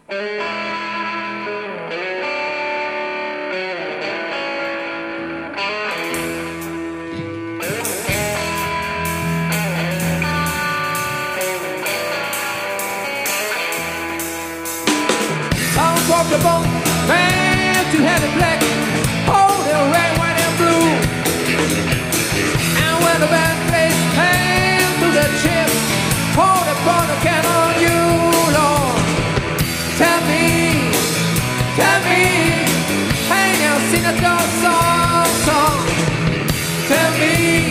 Uncomfortable, man, to have it black, holding red, white, and blue. And when the band plays hand to the chip, hold upon the can on you, Lord. Tell me, hey now, sing a dog song. Tell me,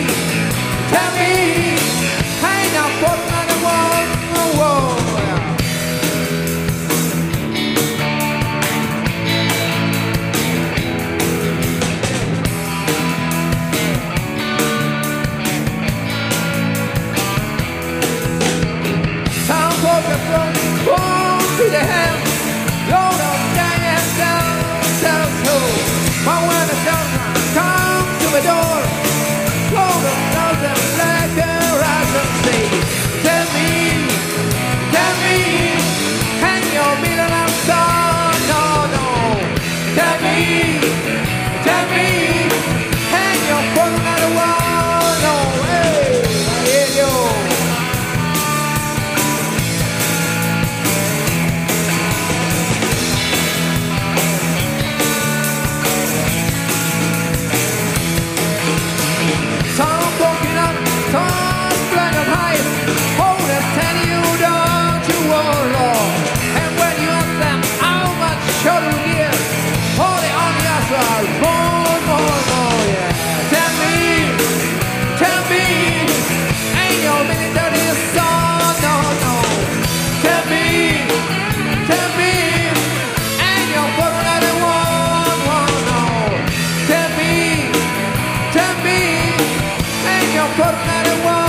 hey now, put another one, whoa. To the hand, load up, down, tell us who. But when the children come to the door, load up, nose and black their eyes and say, tell me, hang your million and son, no. Tell me, hang your foot another one, no, hey, I hear you. Put another one.